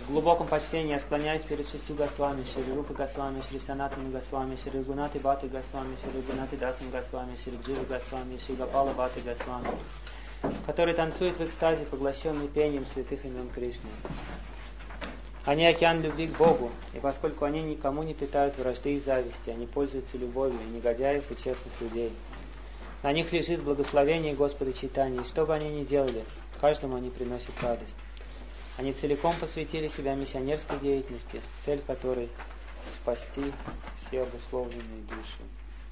глубоком почтении я склоняюсь перед 6 Госвами, Шри Рупа Госвами, Шри Санатана Госвами, Шри Рагунати Бхатти Госвами, Шри Рагунати Дасам Госвами, Шри Джива Госвами, Шри Гопала Бхатти Госвами, которые танцуют в экстазе, поглощенный пением святых имен Кришны. Они океан любви к Богу, и поскольку они никому не питают вражды и зависти, они пользуются любовью и негодяев и честных людей. На них лежит благословение Господа Чайтаньи, и что бы они ни делали, каждому они приносят радость. Они целиком посвятили себя миссионерской деятельности, цель которой – спасти все обусловленные души.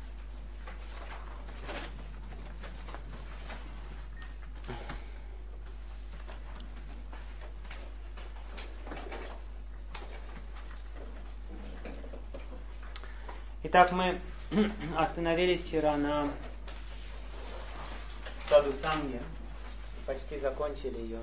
Итак, мы остановились вчера на Саду Санге, почти закончили ее.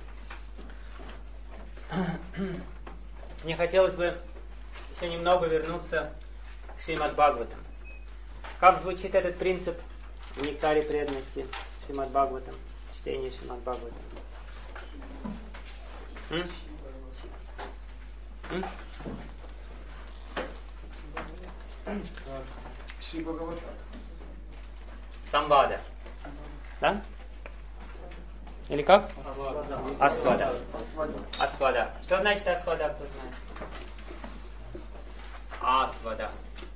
Мне хотелось бы еще немного вернуться к Шримад Бхагаватам. Как звучит этот принцип в нектаре преданности Шримад Бхагаватам, чтение Шримад Бхагаватам? Самвада. Да? Или как? Асвада. Асвада. Что значит асвада, кто знает? Асвада.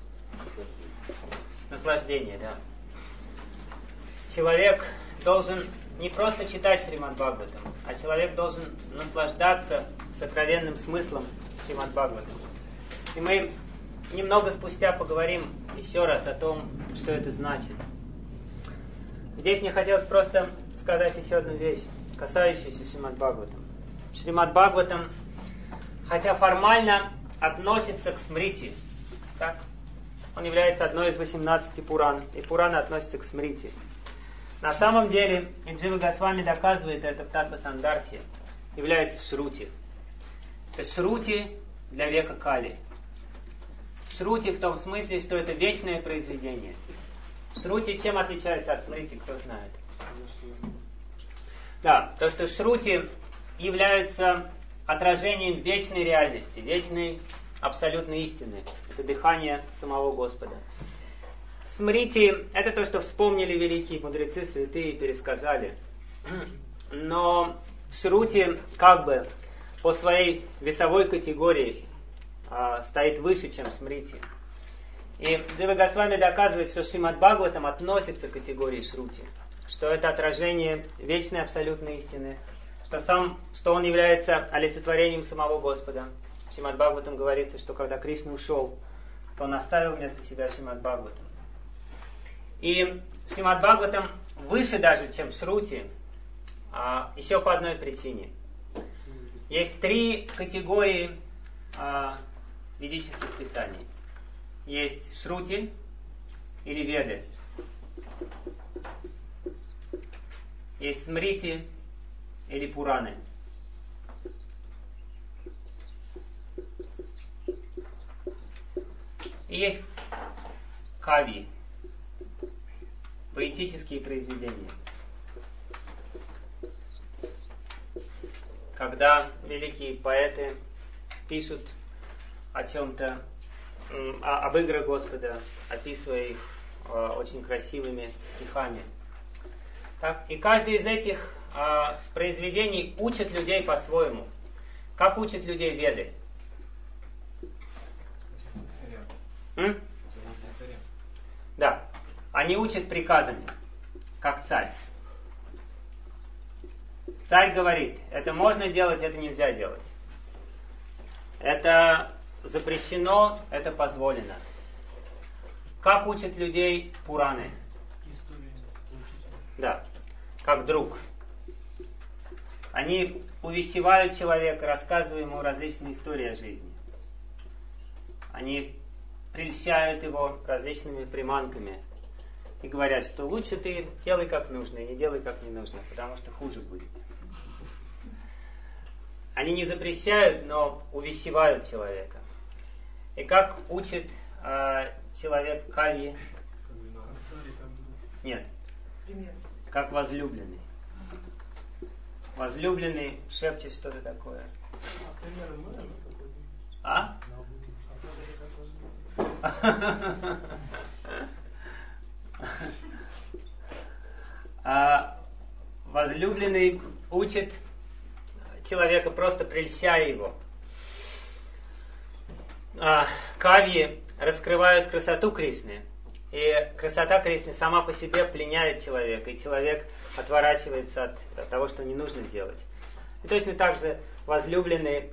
Наслаждение, да. Человек должен не просто читать Шримад Бхагаватам, а человек должен наслаждаться сокровенным смыслом Шримад Бхагаватам. И мы немного спустя поговорим еще раз о том, что это значит. Здесь мне хотелось просто сказать еще одну вещь, касающуюся Шримад Бхагаватам. Шримад Бхагаватам, хотя формально относится к Смрити, так? Он является одной из 18 Пуран, и Пураны относятся к Смрити. На самом деле, и Джива Госвами доказывает это в Татва Сандарбхе, является Шрути. Это Шрути для века Кали. Шрути в том смысле, что это вечное произведение. Шрути чем отличается от Смрити, кто знает? Да, то, что Шрути являются отражением вечной реальности, вечной абсолютной истины. Это дыхание самого Господа. Смрити – это то, что вспомнили великие мудрецы, святые, пересказали. Но Шрути как бы по своей весовой категории стоит выше, чем Смрити. И Джива Госвами доказывает, что Шримад Бхагаватам относится к категории Шрути, что это отражение вечной абсолютной истины, что он является олицетворением самого Господа. В Шримад Бхагаватам говорится, что когда Кришна ушел, то он оставил вместо себя Шримад Бхагаватам. И Шримад Бхагаватам выше даже, чем Шрути, еще по одной причине. Есть 3 категории ведических писаний. Есть Шрути или Веды. Есть Смрити или Пураны. И есть Кави, поэтические произведения. Когда великие поэты пишут о чем-то, об играх Господа, описывая их очень красивыми стихами. Так? И каждый из этих произведений учит людей по-своему. Как учат людей Веды? Да. Они учат приказами, как царь. Царь говорит, это можно делать, это нельзя делать. Это запрещено, это позволено. Как учат людей Пураны? Да, как друг. Они увещевают человека, рассказывая ему различные истории о жизни. Они прельщают его различными приманками и говорят, что лучше ты делай как нужно и не делай как не нужно, потому что хуже будет. Они не запрещают, но увещевают человека. И как учит человек Кальи? Нет. Как возлюбленный. Возлюбленный шепчет что-то такое. Возлюбленный учит человека, просто прельщая его. Кавьи раскрывают красоту Кришны. И красота Кришны сама по себе пленяет человека. И человек отворачивается от того, что не нужно делать. И точно так же возлюбленный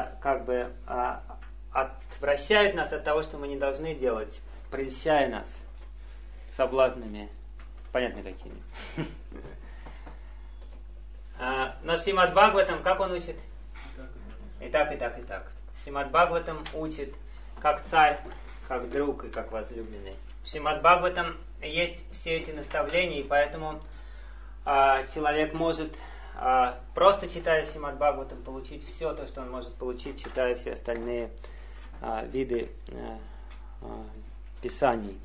отвращает нас от того, что мы не должны делать, прельщая нас соблазнами, понятно какими. Но Шримад Бхагаватам, как он учит? И так, и так, и так. Шримад Бхагаватам учит как царь, как друг и как возлюбленный. В Шримад Бхагаватам есть все эти наставления, и поэтому человек может, просто читая Шримад Бхагаватам, получить все то, что он может получить, читая все остальные виды писаний.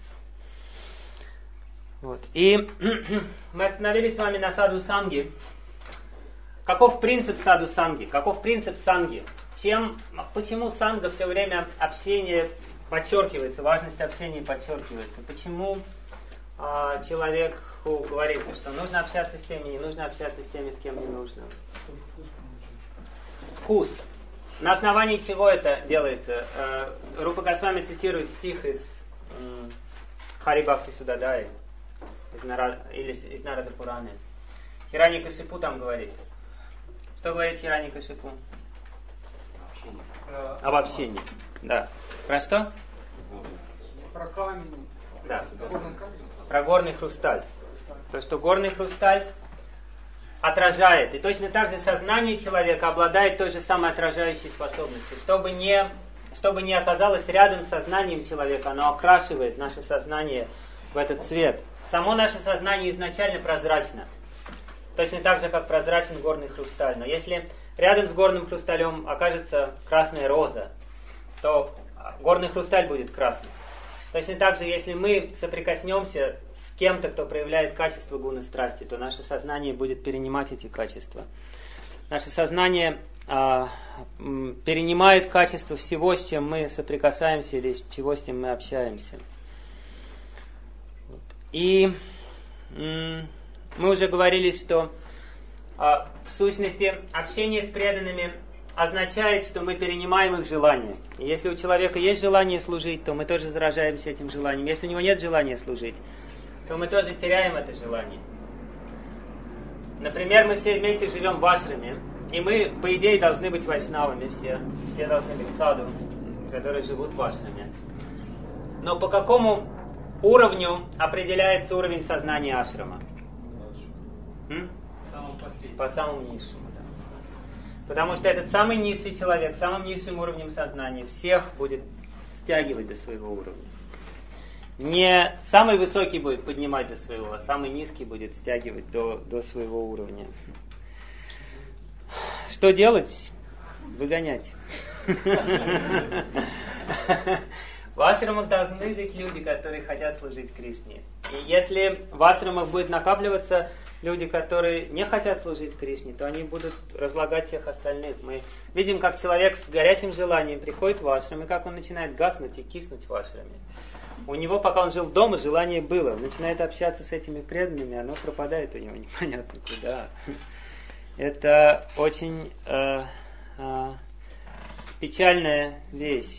Вот. И мы остановились с вами на саду-санге. Каков принцип саду-санги? Каков принцип санги? Почему санга все время общение подчеркивается, важность общения подчеркивается? Почему человеку говорится, что нужно общаться с теми, не нужно общаться с теми, с кем не нужно? Вкус. На основании чего это делается? Рупа Госвами цитирует стих из Хари Бхакти Судадаи, из Нарада Пураны. Хираньякашипу там говорит. Что говорит Хираньякашипу? Об общении. Да. Про что? Про камень. Да. Про горный хрусталь. То, что горный хрусталь отражает. И точно так же сознание человека обладает той же самой отражающей способностью. Чтобы не оказалось рядом с сознанием человека, оно окрашивает наше сознание в этот цвет. Само наше сознание изначально прозрачно. Точно так же, как прозрачен горный хрусталь. Но если рядом с горным хрусталем окажется красная роза, то горный хрусталь будет красным. Точно так же, если мы соприкоснемся с кем-то, кто проявляет качество гуны страсти, то наше сознание будет перенимать эти качества. Наше сознание перенимает качество всего, с чем мы соприкасаемся или с чем мы общаемся. И мы уже говорили, что в сущности общение с преданными означает, что мы перенимаем их желания. И если у человека есть желание служить, то мы тоже заражаемся этим желанием. Если у него нет желания служить, то мы тоже теряем это желание. Например, мы все вместе живем в ашраме, и мы, по идее, должны быть вайшнавами все. Все должны быть саду, которые живут в ашраме. Но по какому уровню определяется уровень сознания ашрама? По самому низшему, да. Потому что этот самый низший человек, самым низшим уровнем сознания всех будет стягивать до своего уровня. Не самый высокий будет поднимать до своего, а самый низкий будет стягивать до своего уровня. Что делать? Выгонять. В ашрамах должны жить люди, которые хотят служить Кришне. И если в ашрамах будет накапливаться люди, которые не хотят служить Кришне, то они будут разлагать всех остальных. Мы видим, как человек с горячим желанием приходит в ашрам, и как он начинает гаснуть и киснуть в ашраме. У него, пока он жил дома, желание было. Он начинает общаться с этими преданными, оно пропадает у него непонятно куда. Это очень печальная вещь.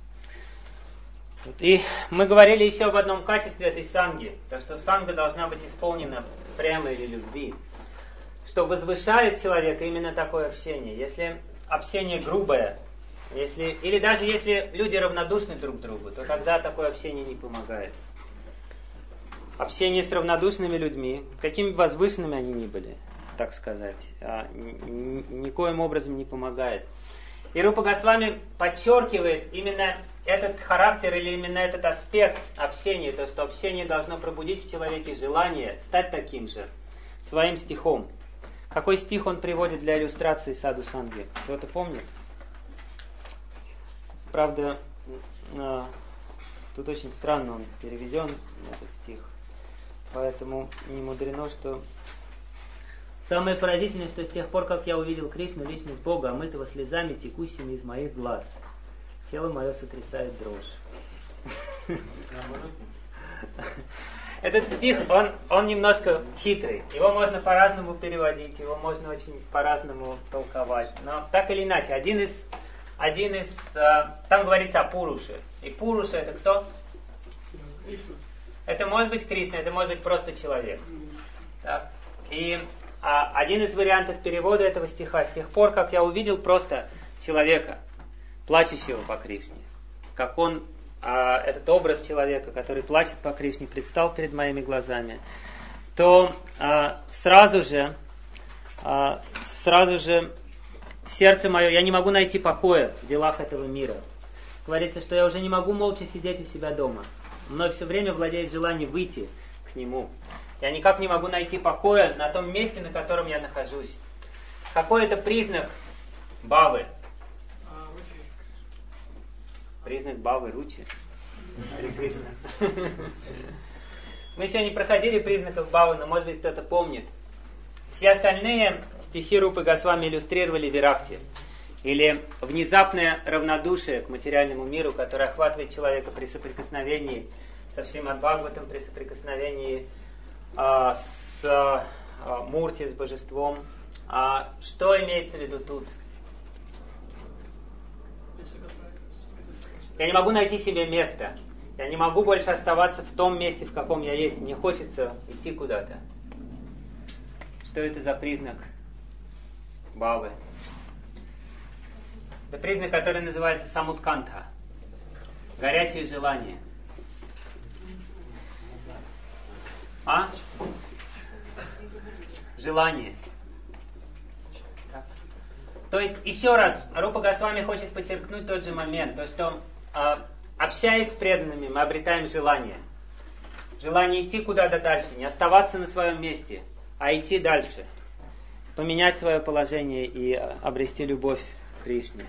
И мы говорили еще об одном качестве этой санги, то что санга должна быть исполнена прямо или любви, что возвышает человека именно такое общение. Если общение грубое, или даже если люди равнодушны друг к другу, то тогда такое общение не помогает. Общение с равнодушными людьми, какими бы возвышенными они ни были, так сказать, никоим образом не помогает. И Рупа Госвами подчеркивает именно этот характер или именно этот аспект общения, то, что общение должно пробудить в человеке желание стать таким же, своим стихом. Какой стих он приводит для иллюстрации саду-санги? Кто-то помнит? Правда, тут очень странно он переведен, этот стих. Поэтому не мудрено, что... Самое поразительное, что с тех пор, как я увидел Кришну, личность Бога, омытого слезами, текущими из моих глаз, тело мое сотрясает дрожь. Этот стих, он немножко хитрый. Его можно по-разному переводить, его можно очень по-разному толковать. Но так или иначе, там говорится о Пуруше. И Пуруша это кто? Это может быть Кришна, это может быть просто человек. Так? И один из вариантов перевода этого стиха: с тех пор, как я увидел просто человека, плачущего по Кришне, как он, этот образ человека, который плачет по Кришне, предстал перед моими глазами, то сразу же сердце мое, я не могу найти покоя в делах этого мира. Говорится, что я уже не могу молча сидеть у себя дома. Мной все время владеет желание выйти к нему. Я никак не могу найти покоя на том месте, на котором я нахожусь. Какой это признак бавы? Признак бавы ручи. Харе Кришна. Мы сегодня не проходили признаков бавы, но может быть кто-то помнит. Все остальные стихи Рупы Госвами иллюстрировали виракти, или внезапное равнодушие к материальному миру, которое охватывает человека при соприкосновении со Шримад Бхагаватом, при соприкосновении с Мурти, с божеством. Что имеется в виду тут? Я не могу найти себе места. Я не могу больше оставаться в том месте, в каком я есть. Мне хочется идти куда-то. Что это за признак бавы? Это признак, который называется самутканта. Горячее желание. Желание. Так. То есть, еще раз, Рупа Госвами хочет подчеркнуть тот же момент, то, что общаясь с преданными, мы обретаем желание. Желание идти куда-то дальше, не оставаться на своем месте, а идти дальше. Поменять свое положение и обрести любовь к Кришне.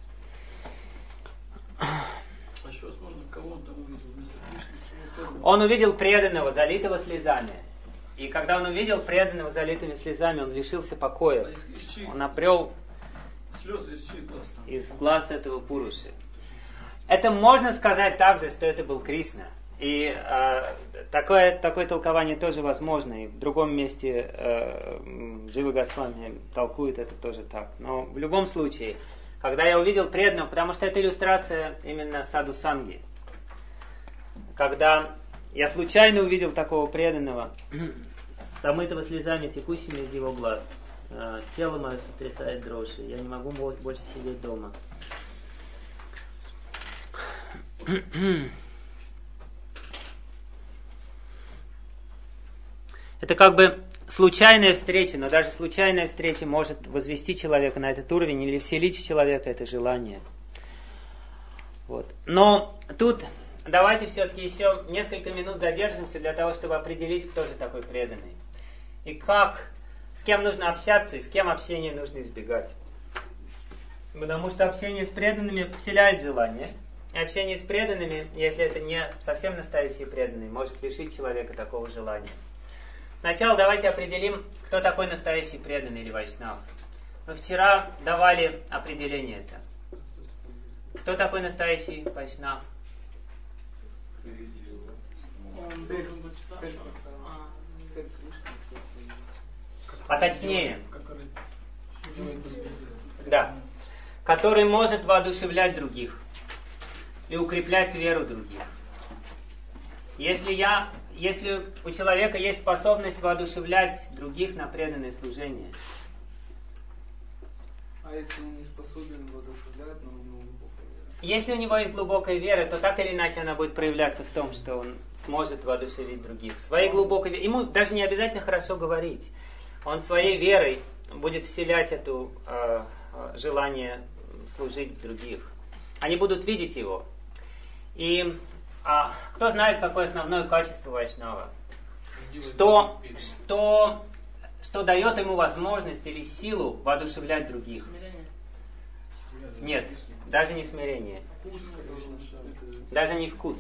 А еще, возможно, кого он там увидел вместо Кришны? Он увидел преданного, залитого слезами. И когда он увидел преданного, залитыми слезами, он лишился покоя. Он обрел слезы из чьих глаз? Из глаз этого Пуруши. Это можно сказать также, что это был Кришна. И такое толкование тоже возможно. И в другом месте Джива Госвами толкует это тоже так. Но в любом случае, когда я увидел преданного, потому что это иллюстрация именно саду санги. Когда я случайно увидел такого преданного, с омытого слезами, текущими из его глаз, тело мое сотрясает дрожь, я не могу больше сидеть дома. Это как бы случайная встреча, но даже случайная встреча может возвести человека на этот уровень или вселить в человека это желание. Вот. Но тут давайте все-таки еще несколько минут задержимся для того, чтобы определить, кто же такой преданный. И с кем нужно общаться, и с кем общение нужно избегать. Потому что общение с преданными вселяет желание. И общение с преданными, если это не совсем настоящие преданные, может лишить человека такого желания. Сначала давайте определим, кто такой настоящий преданный или вайшнав. Мы вчера давали определение это. Кто такой настоящий вайшнав? Он должен быть старшим. А точнее, да, который может воодушевлять других и укреплять веру других. Если у человека есть способность воодушевлять других на преданное служение. А если он не способен воодушевлять, но у него глубокая вера? Если у него есть глубокая вера, то так или иначе она будет проявляться в том, что он сможет воодушевить других. Своей глубокой верой. Ему даже не обязательно хорошо говорить. Он своей верой будет вселять это желание служить других. Они будут видеть его. И кто знает, какое основное качество вайшнава? Что дает ему возможность или силу воодушевлять других? Нет, даже не смирение. Даже не вкус.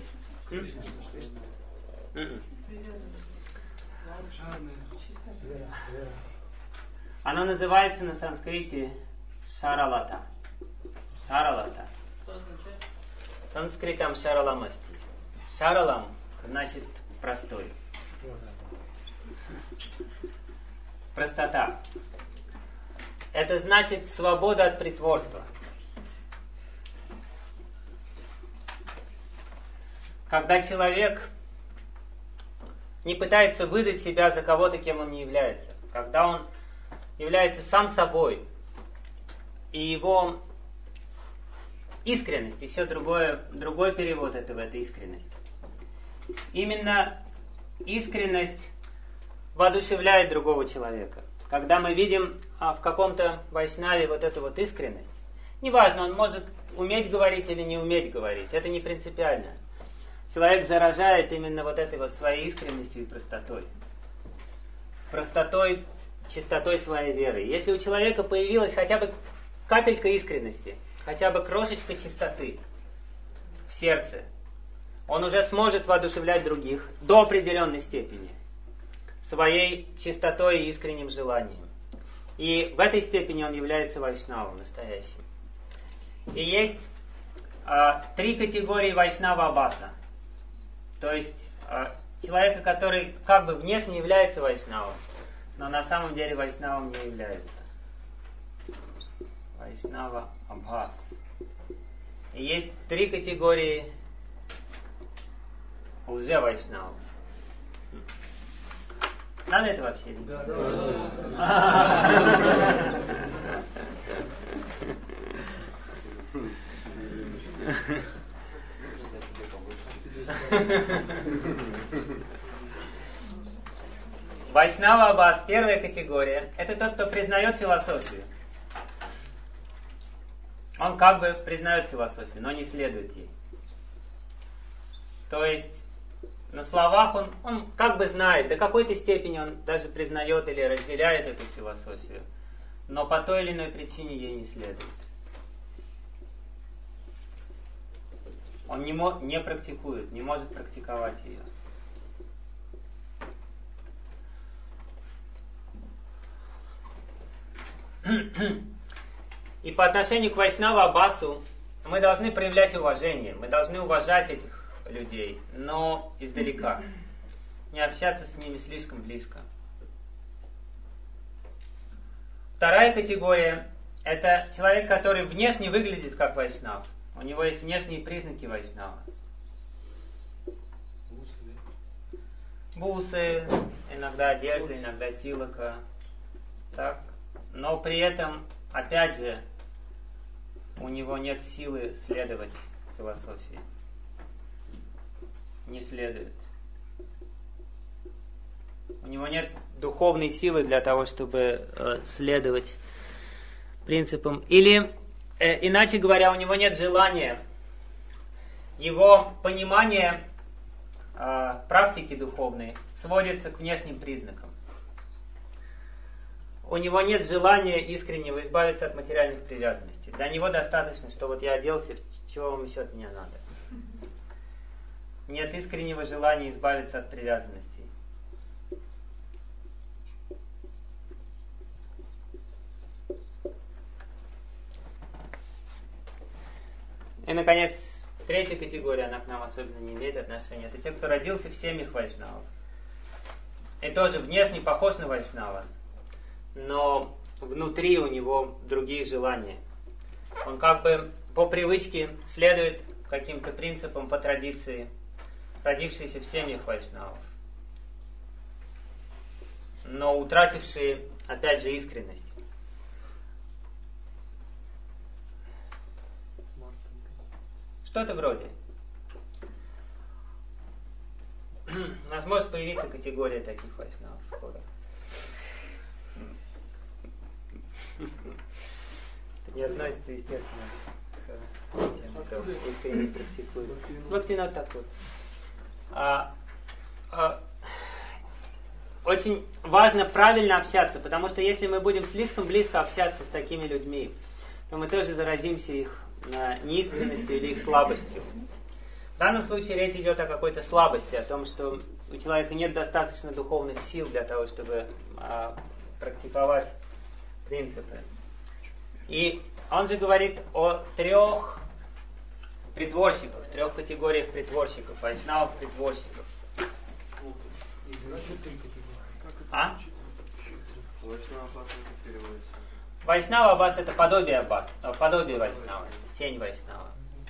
Оно называется на санскрите шаралата. Шаралата. Санскритам шараламасти. Саралам значит простой. Простота. Это значит свобода от притворства. Когда человек не пытается выдать себя за кого-то, кем он не является. Когда он является сам собой. И его искренность, еще другой перевод этого, это искренность. Именно искренность воодушевляет другого человека. Когда мы видим в каком-то вайшнаве вот эту вот искренность, неважно, он может уметь говорить или не уметь говорить, это не принципиально. Человек заражает именно вот этой вот своей искренностью и простотой. Простотой, чистотой своей веры. Если у человека появилась хотя бы капелька искренности, хотя бы крошечка чистоты в сердце, он уже сможет воодушевлять других до определенной степени своей чистотой и искренним желанием. И в этой степени он является вайшнавом настоящим. И есть 3 категории вайшнава абаса. То есть человека, который как бы внешне является вайшнавом, но на самом деле вайшнавом не является. Вайшнава абас. И есть 3 категории лже-вайшнавов. Надо это вообще видеть? Вайшнава абас, первая категория, это тот, кто признает философию. Он как бы признает философию, но не следует ей. То есть на словах он как бы знает, до какой-то степени он даже признает или разделяет эту философию, но по той или иной причине ей не следует. Он не практикует, не может практиковать ее. И по отношению к вайшнава абасу мы должны проявлять уважение, мы должны уважать этих людей, но издалека. Не общаться с ними слишком близко. Вторая категория – это человек, который внешне выглядит как вайшнав. У него есть внешние признаки вайшнава. Бусы, иногда одежда, иногда тилока. Так. Но при этом, опять же, у него нет силы следовать философии. Не следует. У него нет духовной силы для того, чтобы следовать принципам. Или, иначе говоря, у него нет желания. Его понимание практики духовной сводится к внешним признакам. У него нет желания искреннего избавиться от материальных привязанностей. Для него достаточно, что вот я оделся, чего вам еще от меня надо. Нет искреннего желания избавиться от привязанностей. И, наконец, третья категория, она к нам особенно не имеет отношения. Это те, кто родился в семьях вайшнавов. И тоже внешне похож на вайшнава, но внутри у него другие желания. Он как бы по привычке следует каким-то принципам, по традиции, родившиеся в семьях вайшнавов, но утратившие, опять же, искренность. Что-то вроде. У нас может появиться категория таких вайшнавов скоро. Это не относится, естественно, к тем, кто искренне практикует. Бхактинат Такур. Очень важно правильно общаться, потому что если мы будем слишком близко общаться с такими людьми, то мы тоже заразимся их неискренностью или их слабостью. В данном случае речь идет о какой-то слабости, о том, что у человека нет достаточно духовных сил для того, чтобы практиковать принципы. И он же говорит о 3 притворщиков, 3 категориях притворщиков, вайшнавов притворщиков. А? Вайшнава Аббас как переводится? Вайшнава Аббас это подобие Аббас, подобие Вайшнава, тень Вайшнава.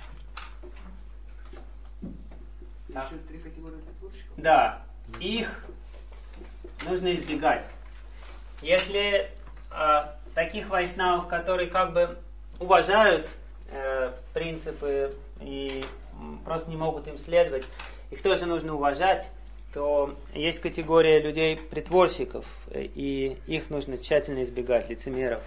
Да. Еще 3 категории притворщиков? Да, их нужно избегать. Если таких вайшнавов, которые как бы уважают принципы и просто не могут им следовать, их тоже нужно уважать, то есть категория людей-притворщиков, и их нужно тщательно избегать, лицемеров.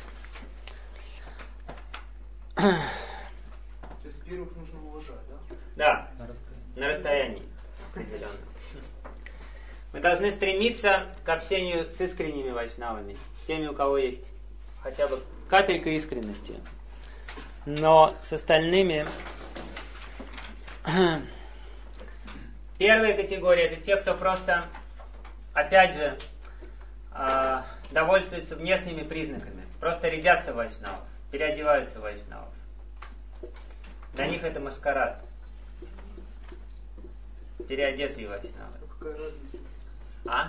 То есть первых нужно уважать, Да, да? на расстоянии определенно. Мы должны стремиться к общению с искренними вайшнавами, теми, у кого есть хотя бы капелька искренности. Но с остальными... Первая категория – это те, кто просто, опять же, довольствуется внешними признаками. Просто рядятся в вайшнавов, переодеваются в вайшнавов. Для них это маскарад. Переодетые вайшнавы. Какая разница? А?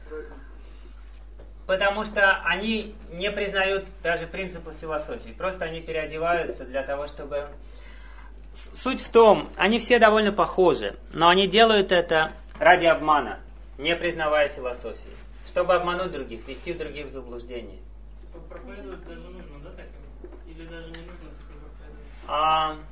Потому что они не признают даже принципов философии. Просто они переодеваются для того, чтобы... Суть в том, они все довольно похожи, но они делают это ради обмана, не признавая философии. Чтобы обмануть других, ввести других в заблуждение. Проповедовать даже нужно, да, так? Или даже не нужно так проповедовать?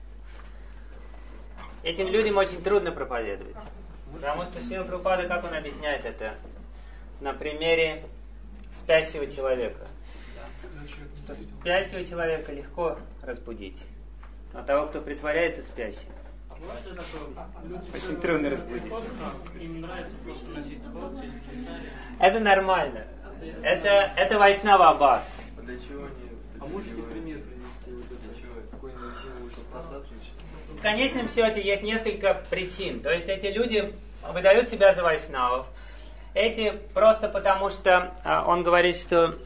Этим людям очень трудно проповедовать. Потому что Шрила Прабхупада, как он объясняет это? На примере спящего человека. Что спящего человека легко разбудить. Но того, кто притворяется спящим, А бывает это такое, люди очень трудно разбудить. им нравится просто носить холодцы, писали. Это нормально. Это Вайшнава Аббас. А для чего они... А можете пример привести? Вот Для это? чего? Какой-нибудь чем вышел? Просто отлично. В конечном счете есть несколько причин. То есть эти люди выдают себя за вайшнавов. Эти просто потому, что он говорит, что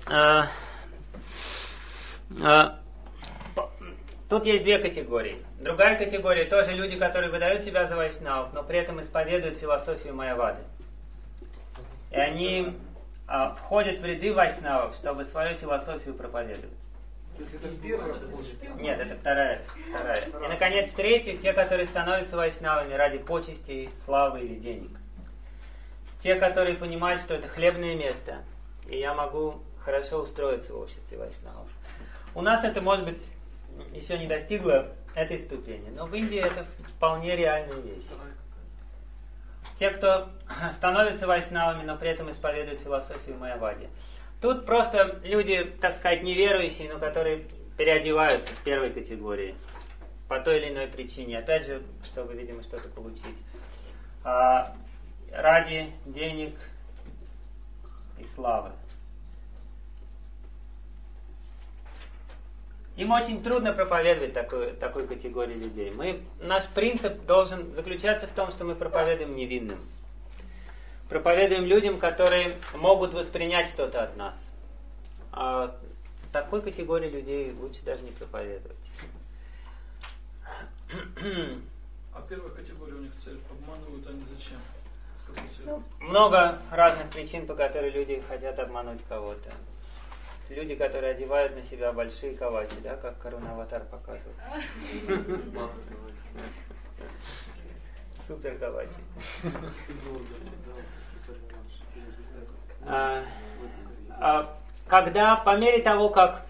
тут есть 2 категории. Другая категория тоже люди, которые выдают себя за вайшнавов, но при этом исповедуют философию майявады. И они входят в ряды вайшнавов, чтобы свою философию проповедовать. То есть это первая категория? Нет, это вторая. И, наконец, третья, те, которые становятся вайшнавами ради почестей, славы или денег. Те, которые понимают, что это хлебное место, и я могу хорошо устроиться в обществе вайшнавов. У нас это, может быть, еще не достигло этой ступени, но в Индии это вполне реальная вещь. Те, кто становятся вайшнавами, но при этом исповедуют философию майявади. Тут просто люди, так сказать, неверующие, но которые переодеваются в первой категории по той или иной причине. Опять же, чтобы, видимо, что-то получить. Ради денег и славы. Им очень трудно проповедовать такой категории людей. Наш принцип должен заключаться в том, что мы проповедуем невинным. Проповедуем людям, которые могут воспринять что-то от нас. А такой категории людей лучше даже не проповедовать. А первая категория у них цель обманывают, они зачем? С какой целью? Много разных причин, по которым люди хотят обмануть кого-то. Люди, которые одевают на себя большие кавачи, да, как Карунаватар показывает. Супер кавачи. Когда по мере того, как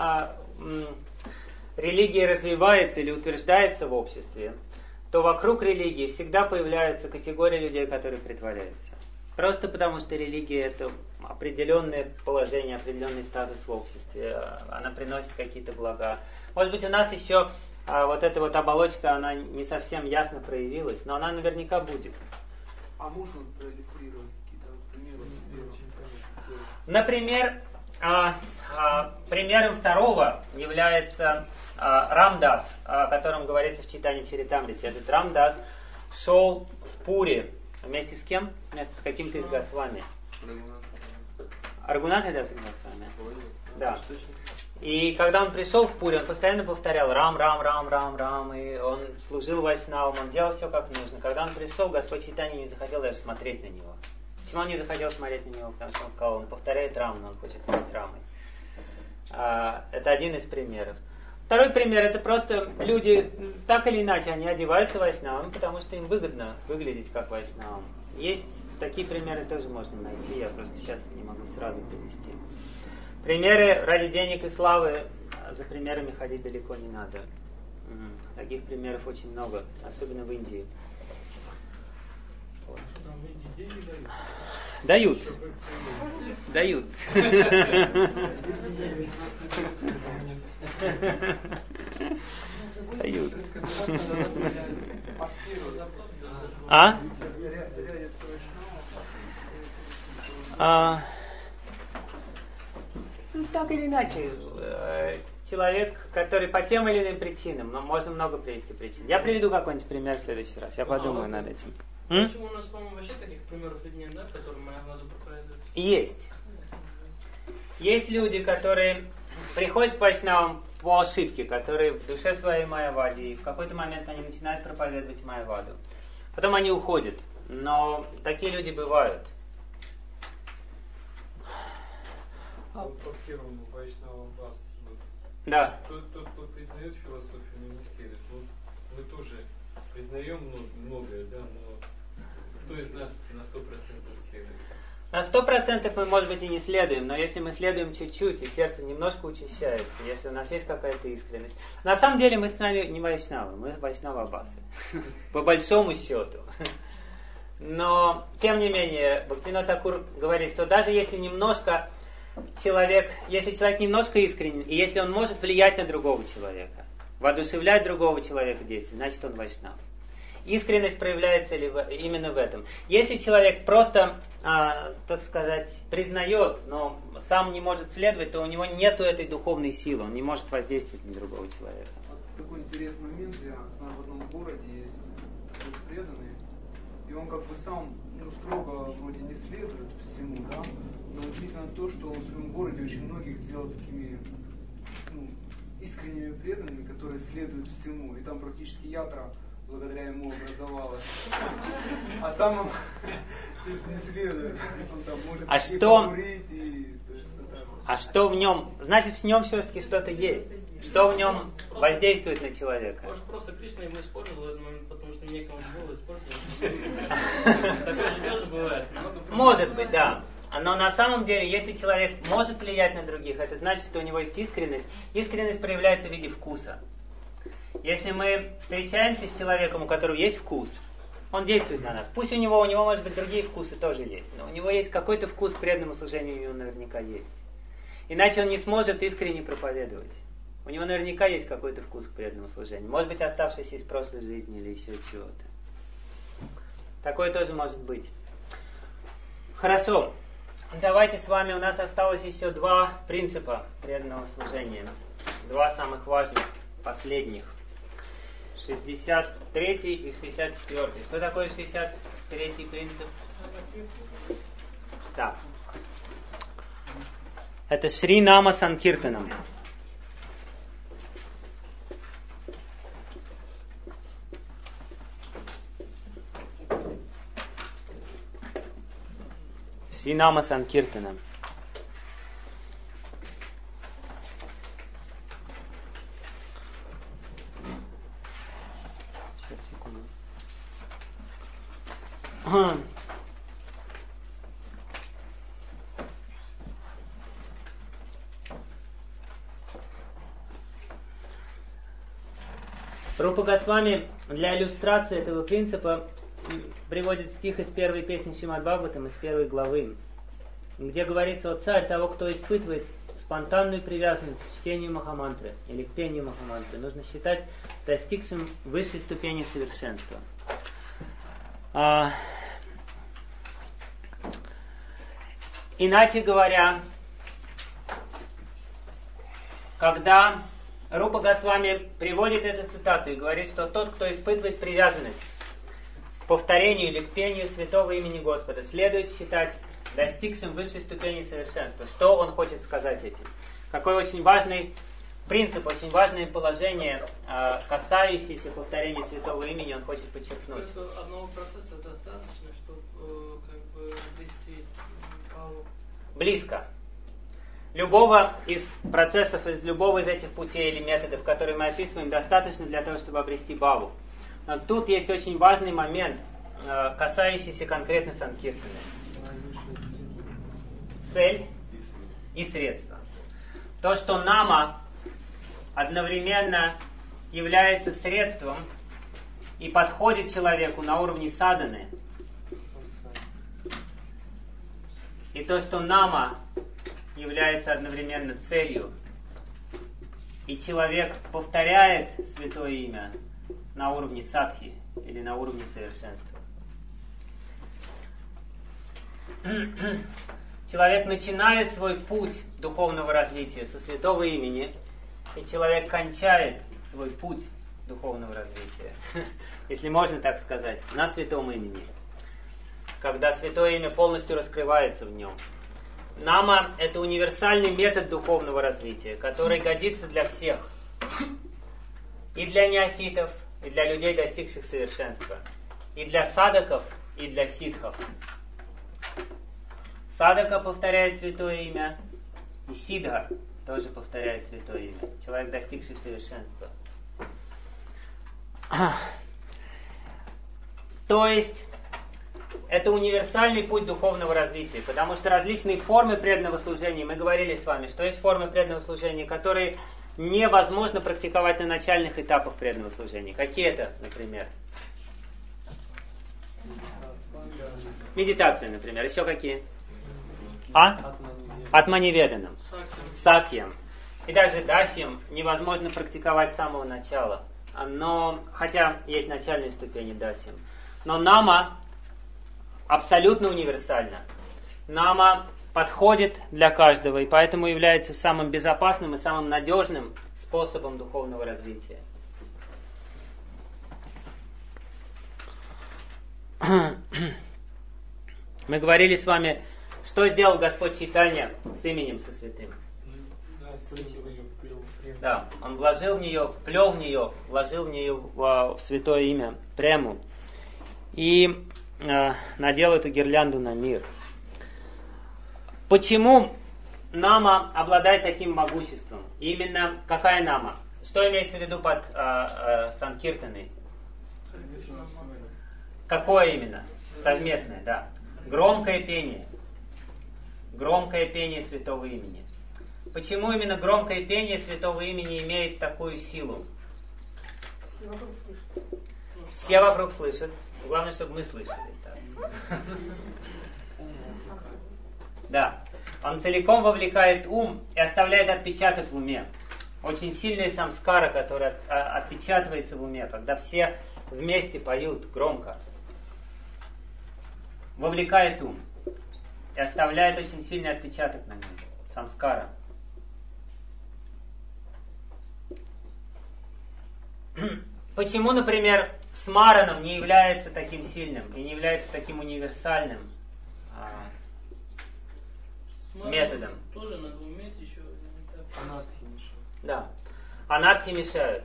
религия развивается или утверждается в обществе, то вокруг религии всегда появляется категория людей, которые притворяются. Просто потому, что религия – это определенное положение, определенный статус в обществе. Она приносит какие-то блага. Может быть, у нас еще вот эта вот оболочка, она не совсем ясно проявилась, но она наверняка будет. А можно проиллюстрировать какие-то примеры? Например, примером второго является Рамдас, о котором говорится в читании Чаритамрити. Этот Рамдас шел в Пури вместе с кем? Вместе с каким-то из Госвами. Аргунат Дас Госвами. Да. И когда он пришел в Пури, он постоянно повторял Рам, Рам, Рам, Рам, Рам, и он служил вайшнавам, он делал все как нужно. Когда он пришел, Господь Чайтанья не захотел даже смотреть на него. Почему он не захотел смотреть на него? Потому что он сказал, он повторяет Рам, но он хочет стать Рамой. Это один из примеров. Второй пример, это просто люди, так или иначе, они одеваются вайшнавами, потому что им выгодно выглядеть как вайшнавам. Есть такие примеры, тоже можно найти, я просто сейчас не могу сразу привести. Примеры ради денег и славы, за примерами ходить далеко не надо. Таких примеров очень много, особенно в Индии. Вот. Там в Индии деньги дают? Дают. Дают. Ну, так или иначе, человек, который по тем или иным причинам, но можно много привести причин. Я приведу какой-нибудь пример в следующий раз. Я подумаю над этим. Почему у нас, по-моему, вообще таких примеров нет, да, которые моя воду проповедуют? Есть. Есть люди, которые приходят к вайшнавам по ошибке, которые в душе своей майявади, и в какой-то момент они начинают проповедовать майяваду. Потом они уходят. Но такие люди бывают. По первому вайшнавам вас, вот, Да. тот, кто признает философию, но не следует. Вот мы тоже признаем многое, да, но кто из нас на 100% следует? На 100% мы, может быть, и не следуем, но если мы следуем чуть-чуть, и сердце немножко учащается, если у нас есть какая-то искренность. На самом деле мы с вами не вайшнавы, мы вайшнава-басы. По большому счету. Но, тем не менее, Бхактивинода Тхакур говорит, что даже если человек немножко искренен, и если он может влиять на другого человека, воодушевлять другого человека действием, значит он вайшнав. Искренность проявляется именно в этом. Если человек просто, так сказать, признает, но сам не может следовать, то у него нет этой духовной силы, он не может воздействовать на другого человека. Такой интересный момент, я знаю, в одном городе есть такой преданный, и он как бы сам строго вроде не следует всему, да, но удивительно то, что он в своем городе очень многих сделал такими искренними преданными, которые следуют всему, и там практически ятра благодаря ему образовалась. А сам он не следует. Он там может покурить и... А что в нем? Значит, в нем все-таки что-то есть. Что в нем воздействует на человека? Может, просто Кришна ему использовал этот момент, потому что некому было использовать. Такое же тоже бывает. Может быть, да. Но на самом деле, если человек может влиять на других, это значит, что у него есть искренность. Искренность проявляется в виде вкуса. Если мы встречаемся с человеком, у которого есть вкус, он действует на нас. Пусть у него, может быть, другие вкусы тоже есть, но у него есть какой-то вкус к преданному служению, у него наверняка есть. Иначе он не сможет искренне проповедовать. У него наверняка есть какой-то вкус к преданному служению. Может быть, оставшийся из прошлой жизни или еще чего-то. Такое тоже может быть. Хорошо. Давайте с вами, у нас осталось еще 2 принципа преданного служения. 2 самых важных, последних. 63 и 64. Что такое 63 принцип? Да. Это Шри Нама Санкиртанам. Шри Нама Санкиртанам. Рупа Госвами для иллюстрации этого принципа приводит стих из первой песни Шримад Бхагаватам, из 1 главы, где говорится о царь того, кто испытывает спонтанную привязанность к чтению Махамантры или к пению Махамантры, нужно считать достигшим высшей ступени совершенства. Иначе говоря, когда Рупа Госвами приводит эту цитату и говорит, что тот, кто испытывает привязанность к повторению или к пению святого имени Господа, следует считать достигшим высшей ступени совершенства. Что он хочет сказать этим? какой очень важный принцип, очень важное положение, касающееся повторения святого имени, он хочет подчеркнуть. Одного процесса достаточно, чтобы обрести Павлу? Близко. Любого из процессов, из любого из этих путей или методов, которые мы описываем, достаточно для того, чтобы обрести Баву. Но тут есть очень важный момент, касающийся конкретно Санкиртаны. Цель и средство. То, что нама одновременно является средством и подходит человеку на уровне садханы. И то, что нама является одновременно целью, и человек повторяет святое имя на уровне садхи или на уровне совершенства. Человек начинает свой путь духовного развития со святого имени, и человек кончает свой путь духовного развития, если можно так сказать, на святом имени, когда святое имя полностью раскрывается в нем. Нама – это универсальный метод духовного развития, который годится для всех. И для неофитов, и для людей, достигших совершенства. И для садаков, и для сидхов. Садака повторяет святое имя, и сидха тоже повторяет святое имя. Человек, достигший совершенства. То есть, это универсальный путь духовного развития, потому что различные формы преданного служения, мы говорили с вами, что есть формы преданного служения, которые невозможно практиковать на начальных этапах преданного служения. Какие это, например? Медитация, например. Еще какие? Атманиведанам. Сакьям. И даже дасьям невозможно практиковать с самого начала. Но, хотя есть начальные ступени дасьям. Но нама абсолютно универсально. Нама подходит для каждого, и поэтому является самым безопасным и самым надежным способом духовного развития. Мы говорили с вами, что сделал Господь Чайтанья с именем со святым. Да, он вложил в нее, вплел в нее, вложил в нее в святое имя прему и надел эту гирлянду на мир. Почему нама обладает таким могуществом? Именно какая нама? Что имеется в виду под санкиртаной? Какое именно? Совместное, да. Громкое пение. Громкое пение святого имени. Почему именно громкое пение святого имени имеет такую силу? Все вокруг слышат. Главное, чтобы мы слышали. Да. Он целиком вовлекает ум и оставляет отпечаток в уме. Очень сильная самскара, которая отпечатывается в уме, когда все вместе поют громко. Вовлекает ум и оставляет очень сильный отпечаток на нем. Самскара. Почему, например, смараном не является таким сильным и не является таким универсальным методом? Тоже надо уметь еще. Анатхи мешают. Да. Анатхи мешают.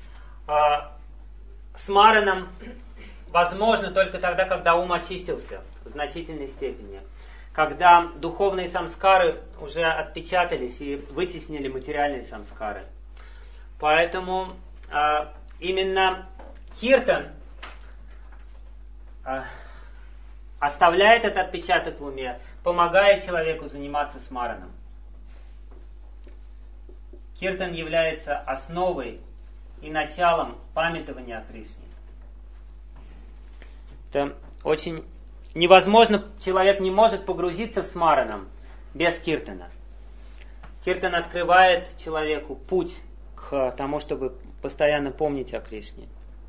Смараном возможно только тогда, когда ум очистился в значительной степени. Когда духовные самскары уже отпечатались и вытеснили материальные самскары. Поэтому именно киртан оставляет этот отпечаток в уме, помогает человеку заниматься смараном. Киртан является основой и началом памятования о Кришне. Это очень невозможно, человек не может погрузиться в смараном без киртана. Киртан открывает человеку путь к тому, чтобы постоянно помнить о Кришне.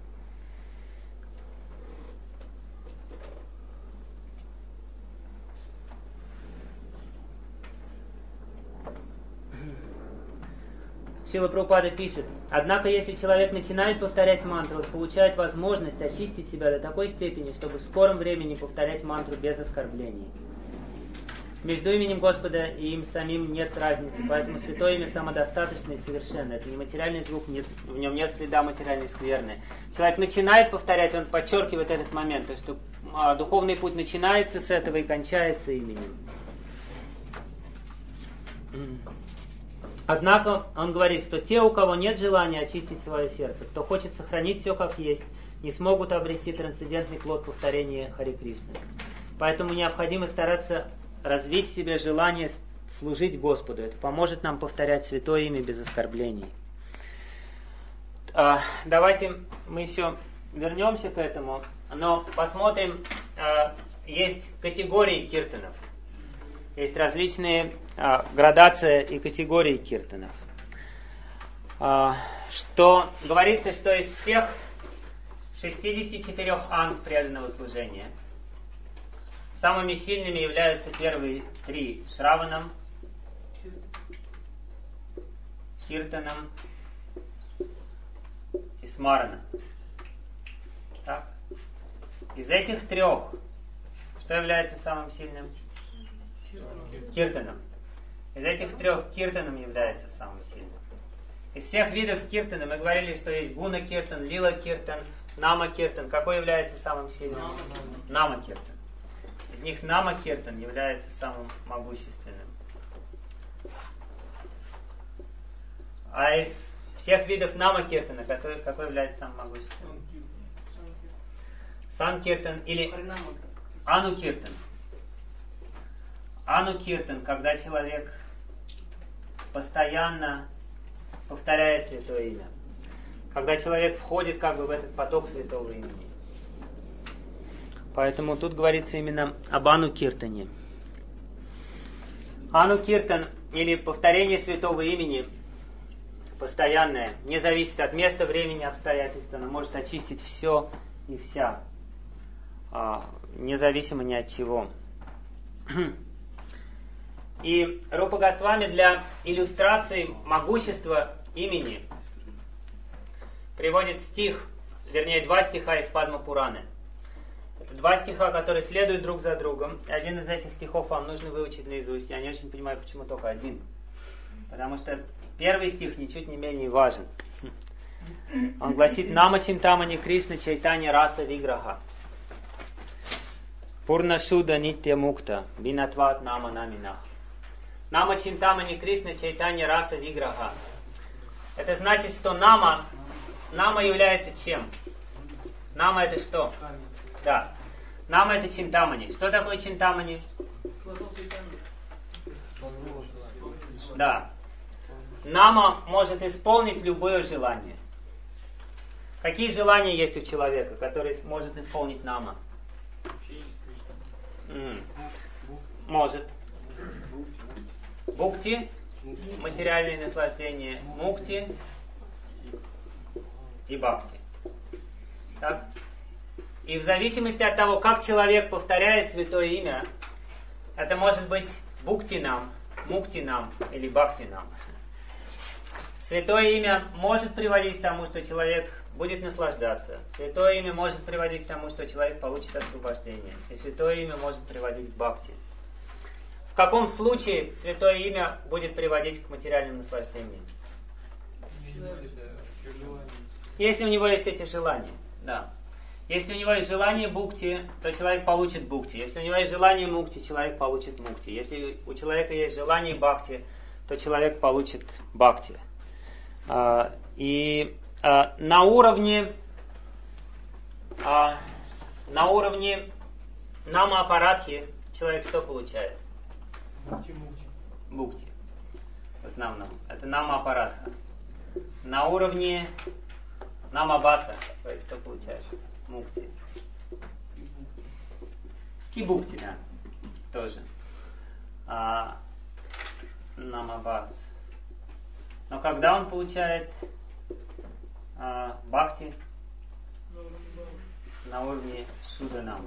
Шрила Прабхупада пишет: однако, если человек начинает повторять мантру, он получает возможность очистить себя до такой степени, чтобы в скором времени повторять мантру без оскорблений. Между именем Господа и им самим нет разницы, поэтому святое имя самодостаточно и совершенно. Это не материальный звук, в нем нет следа материальной скверны. Человек начинает повторять, он подчеркивает этот момент, то, что духовный путь начинается с этого и кончается именем. Однако он говорит, что те, у кого нет желания очистить свое сердце, кто хочет сохранить все как есть, не смогут обрести трансцендентный плод повторения Харе Кришны. Поэтому необходимо стараться развить в себе желание служить Господу. Это поможет нам повторять святое имя без оскорблений. Давайте мы еще вернемся к этому, но посмотрим, есть категории киртанов. Есть различные градации и категории киртанов. Что говорится, что из всех 64 анг преданного служения самыми сильными являются первые 3 Шраванам, Киртанам и Смаранам. Так? Из этих 3, что является самым сильным? Киртаном. Из этих 3 Киртаном является самым сильным. Из всех видов Киртана мы говорили, что есть Гуна Киртан, Лила Киртан, Нама Киртан. Какой является самым сильным? Нама Киртан. Из них Нама Киртан является самым могущественным. А из всех видов Нама Киртана какой является самым могущественным? Сан Киртан или Ану Киртан. Ану Киртан, когда человек постоянно повторяет святое имя. Когда человек входит как бы в этот поток святого имени. Поэтому тут говорится именно об Ану Киртане. Ану Киртан или повторение святого имени постоянное, не зависит от места, времени, обстоятельств, оно может очистить все и вся, независимо ни от чего. И Рупа Госвами для иллюстрации могущества имени приводит стих, вернее 2 стиха из Падма Пураны. Это 2 стиха, которые следуют друг за другом. И один из этих стихов вам нужно выучить наизусть. Я не очень понимаю, почему только один. Потому что первый стих ничуть не менее важен. Он гласит: Нама Чинтамани Кришна Чайтанья Раса Виграха Пурна Шуда Нитья Мукта Бинатват Нама Наминах. Нама Чинтамани Кришна Чайтанья Раса Виграха. Это значит, что Нама является чем? Нама это что? Да. Нама это Чинтамани. Что такое Чинтамани? Да. Нама может исполнить любое желание. Какие желания есть у человека, который может исполнить Нама? Может. Бхукти, материальные наслаждения, мукти и бхакти. Так? И в зависимости от того, как человек повторяет святое имя, это может быть бхукти-нам, мукти-нам или бхакти-нам. Святое имя может приводить к тому, что человек будет наслаждаться. Святое имя может приводить к тому, что человек получит освобождение. И святое имя может приводить к бхакти. В каком случае святое имя будет приводить к материальным наслаждениям? Если у него есть эти желания, да. Если у него есть желание бхукти, то человек получит бхукти. Если у него есть желание мукти, человек получит мукти. Если у человека есть желание бхакти, то человек получит бхакти. И на уровне нама апарадхи человек что получает? Бхукти. В основном. Это нама апарадха. На уровне нама баса человек что получает? Мукти. И бхукти, да. Тоже. Нама бас. Но когда он получает бхакти? На уровне шуда-нама.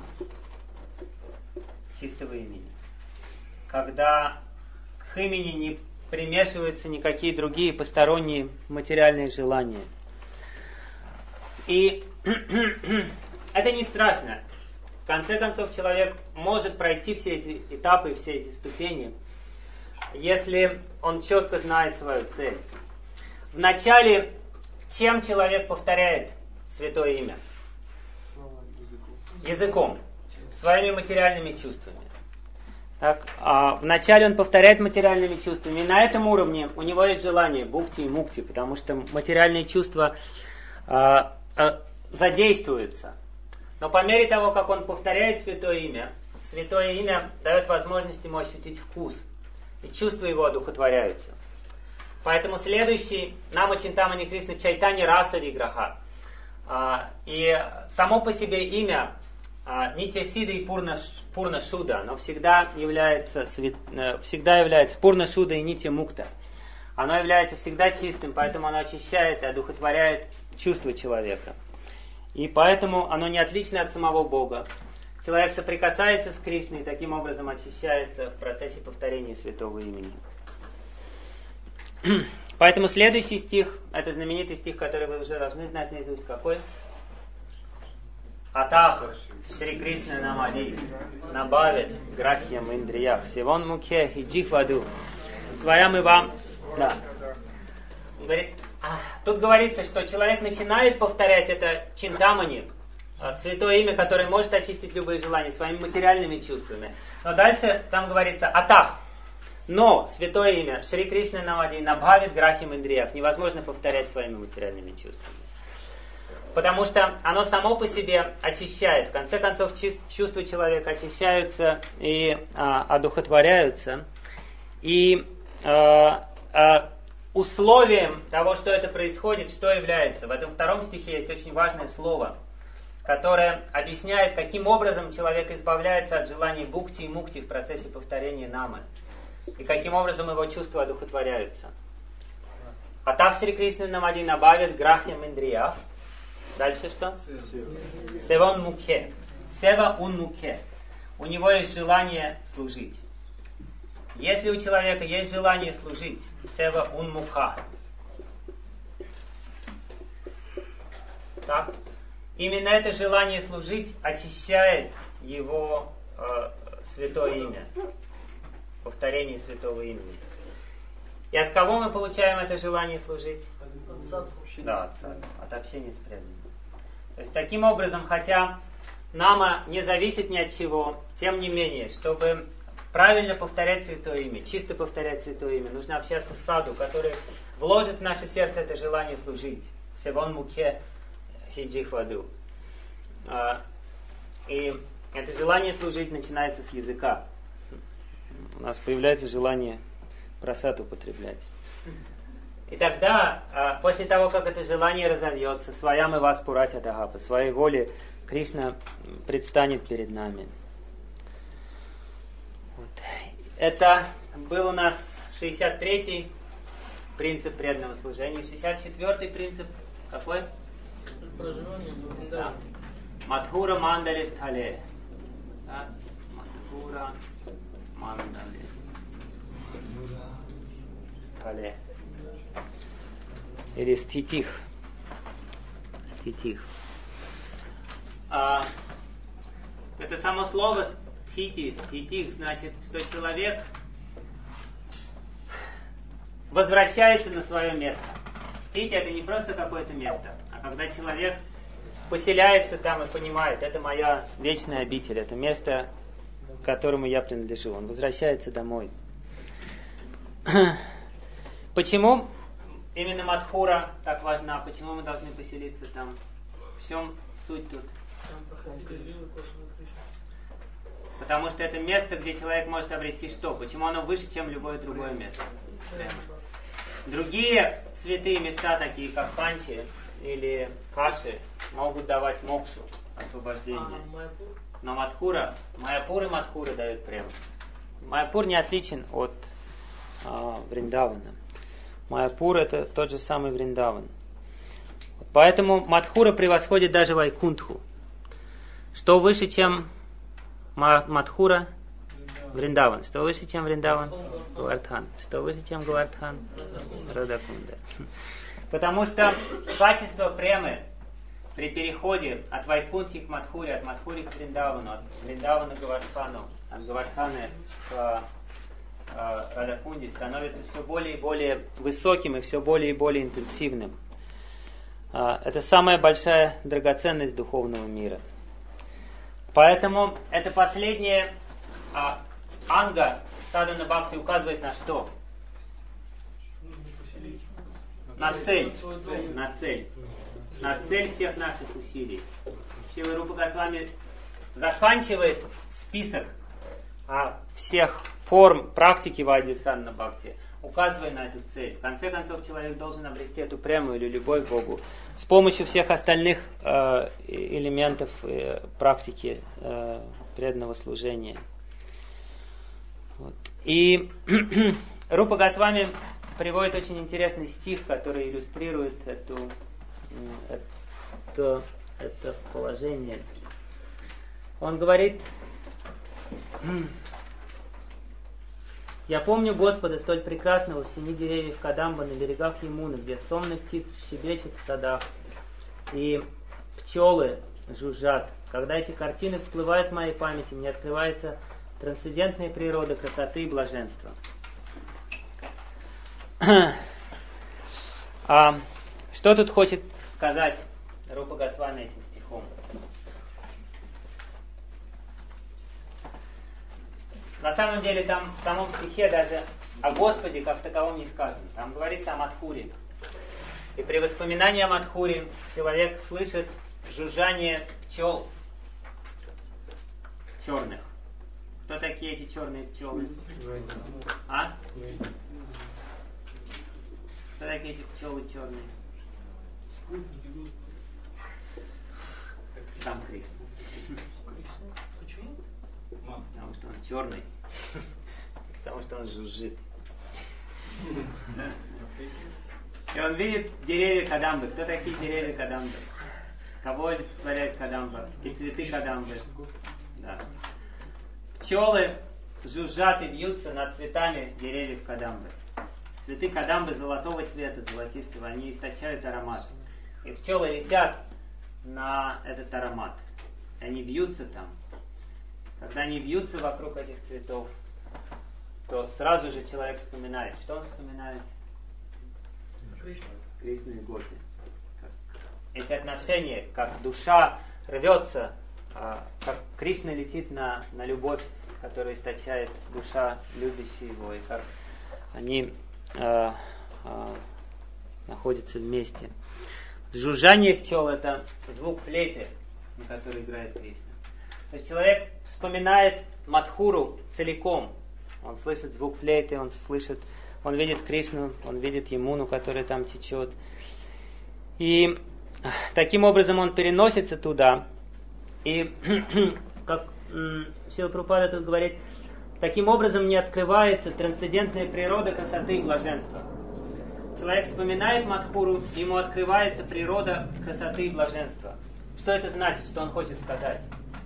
Чистого имени. Когда к имени не примешиваются никакие другие посторонние материальные желания. И это не страшно. В конце концов, человек может пройти все эти этапы, все эти ступени, если он четко знает свою цель. Вначале, чем человек повторяет святое имя? Языком, своими материальными чувствами. Так, вначале он повторяет материальными чувствами, и на этом уровне у него есть желание бхукти и мукти, потому что материальные чувства задействуются. Но по мере того, как он повторяет святое имя дает возможность ему ощутить вкус, и чувства его одухотворяются. Поэтому следующий Нама Чинтамани Кришна Чайтанья Раса Виграха. И само по себе имя Нитья Сида и Пурна Шуда, оно всегда является Пурна Шуда и Нитья Мукта. Оно является всегда чистым, поэтому оно очищает и одухотворяет чувства человека. И поэтому оно не отлично от самого Бога. Человек соприкасается с Кришной и таким образом очищается в процессе повторения святого имени. Поэтому следующий стих, это знаменитый стих, который вы уже должны знать наизусть. Какой? Атах Шри Кришна Намади Набавит Грахьям Индриях Севон Мукхе Хиджихваду. Своям и вам. Да. Тут говорится, что человек начинает повторять это чинтамани, святое имя, которое может очистить любые желания своими материальными чувствами. Но дальше там говорится атах. Но святое имя Шри Кришна Намади Набхавит Грахим Индриях невозможно повторять своими материальными чувствами. Потому что оно само по себе очищает. В конце концов, чувства человека очищаются и одухотворяются. И условием того, что это происходит, что является? В этом втором стихе есть очень важное слово, которое объясняет, каким образом человек избавляется от желаний бхукти и мукти в процессе повторения намы. И каким образом его чувства одухотворяются. Атах Шри Кришна Намади Набавит Грахьям Индриях. Дальше что? Севон Мукхе. Сева ун Мукхе. У него есть желание служить. Если у человека есть желание служить, Сева ун Мукха. Так? Именно это желание служить очищает его святое имя. Повторение святого имени. И от кого мы получаем это желание служить? От садху. Да, от общения с преданными. То есть таким образом, хотя нама не зависит ни от чего, тем не менее, чтобы правильно повторять святое имя, чисто повторять святое имя, нужно общаться с саду, который вложит в наше сердце это желание служить. Севон мукхе хиджихваду. И это желание служить начинается с языка. У нас появляется желание прасад употреблять. И тогда, после того, как это желание разовьется, своям и вас пурать атага, по своей воле Кришна предстанет перед нами. Вот. Это был у нас 63-й принцип преданного служения. 64-й принцип какой? Да. Мадхура мандали стхале. Да? Мадхура мандали стхале. Или ститих. Ститих. Это само слово ститих значит, что человек возвращается на свое место. Стити это не просто какое-то место, а когда человек поселяется там и понимает, это моя вечная обитель, это место, к которому я принадлежу. Он возвращается домой. Почему именно Мадхура так важна? Почему мы должны поселиться там? В чем суть тут? Потому что это место, где человек может обрести что? Почему оно выше, чем любое другое место? Другие святые места, такие как Панчи или Каши, могут давать мокшу, освобождение. Но Мадхура, Майяпур и Мадхура дают прему. Майяпур не отличен от Вриндавана. Майяпур это тот же самый Вриндаван. Поэтому Мадхура превосходит даже Вайкунтху. Что выше, чем Мадхура? Вриндаван. Что выше, чем Вриндаван? Гавардхан. Что выше, чем Гавардхан? Радакунда. Потому что качество премы при переходе от Вайкунтхи к Мадхуре, от Мадхури к Вриндавану, от Вриндавана к Гавардхану, от Гавардханы к Радакунде становится все более и более высоким и все более и более интенсивным. Это самая большая драгоценность духовного мира. Поэтому это последняя анга садхана бхакти указывает на что? На цель. На цель. На цель всех наших усилий. Шрила Рупа Госвами заканчивает список всех форм практики Вайдхи садхана бхакти, указывая на эту цель. В конце концов, человек должен обрести эту прему или любовь к Богу с помощью всех остальных элементов практики преданного служения. Вот. И Рупа Госвами приводит очень интересный стих, который иллюстрирует это положение. Он говорит: «Я помню Господа, столь прекрасного в семи деревьях Кадамба на берегах Ямуны, где сонных птиц щебечет в садах, и пчелы жужжат. Когда эти картины всплывают в моей памяти, мне открывается трансцендентная природа красоты и блаженства». Что тут хочет сказать Рупа Госвами этим стихом? На самом деле там в самом стихе даже о Господе как таковом не сказано. Там говорится о Мадхуре. И при воспоминании о Мадхуре человек слышит жужжание пчел черных. Кто такие эти черные пчелы? Кто такие эти пчелы черные? Сам Кришна. Почему? Потому что он черный. Потому что он жужжит. И он видит деревья Кадамбы. Кто такие деревья Кадамбы? Кого олицетворяет Кадамба? И цветы Кадамбы. Да. Пчелы жужжат и бьются над цветами деревьев Кадамбы. Цветы Кадамбы золотого цвета, золотистого, они источают аромат. И пчелы летят на этот аромат. И они бьются там. Когда они бьются вокруг этих цветов, то сразу же человек вспоминает. Что он вспоминает? Кришну и Гопи. Эти отношения, как душа рвется, как Кришна летит на любовь, которую источает душа, любящая его, и как они находятся вместе. Жужжание пчел — это звук флейты, на которой играет Кришна. То есть человек вспоминает Мадхуру целиком. Он слышит звук флейты, он видит Кришну, он видит Ямуну, которая там течет. И таким образом он переносится туда. И, как Шрила Прабхупада тут говорит, таким образом не открывается трансцендентная природа красоты и блаженства. Человек вспоминает Мадхуру, ему открывается природа красоты и блаженства. Что это значит, что он хочет сказать?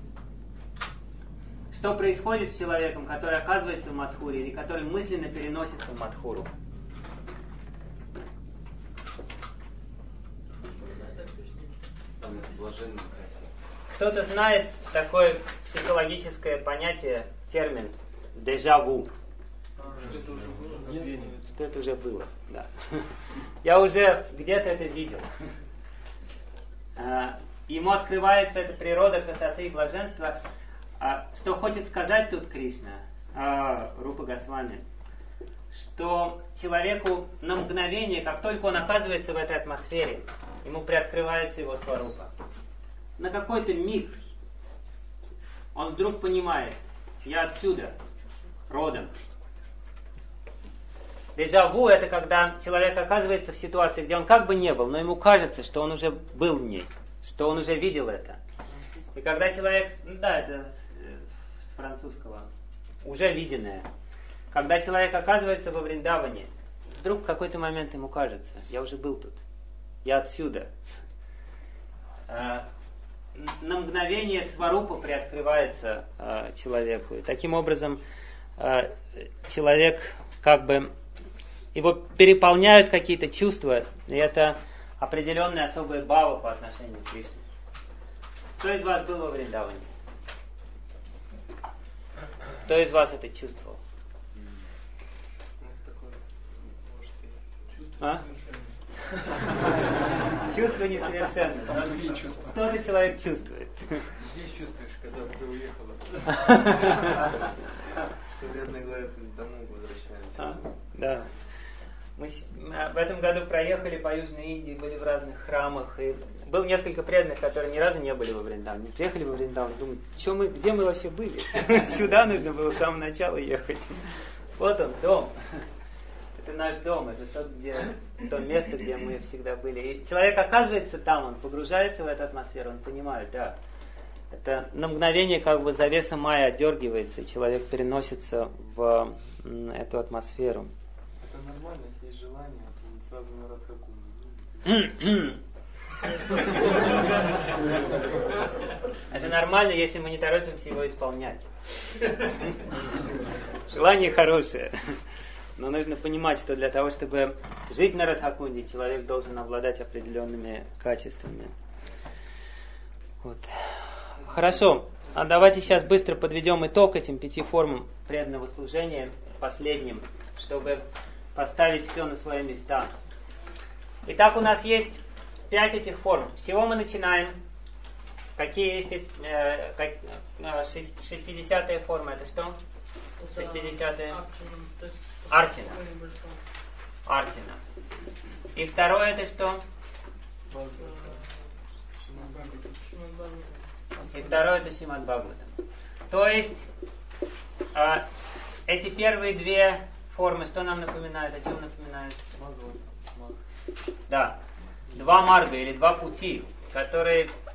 Что происходит с человеком, который оказывается в Мадхуре или который мысленно переносится в Мадхуру? Кто-то знает такое психологическое понятие, термин дежаву. Что это уже было, да. Я уже где-то это видел. Ему открывается эта природа красоты и блаженства. Что хочет сказать тут Кришна, Рупа Госвами, что человеку на мгновение, как только он оказывается в этой атмосфере, ему приоткрывается его сварупа. На какой-то миг он вдруг понимает: я отсюда, родом. Дежаву — это когда человек оказывается в ситуации, где он как бы не был, но ему кажется, что он уже был в ней, что он уже видел это. И когда человек, это с французского, уже виденное, когда человек оказывается во Вриндаване, вдруг в какой-то момент ему кажется: я уже был тут, я отсюда. На мгновение сварупа приоткрывается человеку. И таким образом человек как бы, его переполняют какие-то чувства, и это определенные особые бхавы по отношению к Кришне. Кто из вас был во Вриндаване? Кто из вас это чувствовал? А? Чувство несовершенное. Другие чувства. Кто-то человек чувствует. Здесь чувствуешь, когда ты уехала. Что бедные говорят, домой возвращаемся. Да. Мы в этом году проехали по Южной Индии, были в разных храмах. И было несколько преданных, которые ни разу не были во Вриндаване. Приехали во Вриндаван, думают, где мы вообще были? Сюда нужно было с самого начала ехать. Вот он, дом. Это наш дом, это то место, где мы всегда были. И человек оказывается там, он погружается в эту атмосферу, он понимает, да. Это на мгновение как бы завеса майя отдергивается, и человек переносится в эту атмосферу. Это нормально, если есть желание, то сразу на Радхакунду. Это нормально, если мы не торопимся его исполнять. Желание хорошее. Но нужно понимать, что для того, чтобы жить на Радхакунде, человек должен обладать определенными качествами. Вот. Хорошо. А давайте сейчас быстро подведем итог этим 5 формам преданного служения, последним, чтобы поставить все на свои места. Итак, у нас есть 5 этих форм. С чего мы начинаем? Какие есть 60-я форма? Это что? 60-я? Арчина. Арчина. И второе это что? И второе это Шримад Бхагаватам. То есть эти первые 2 формы, что нам напоминают? О чем напоминают? Да. 2 марга или 2 пути, которые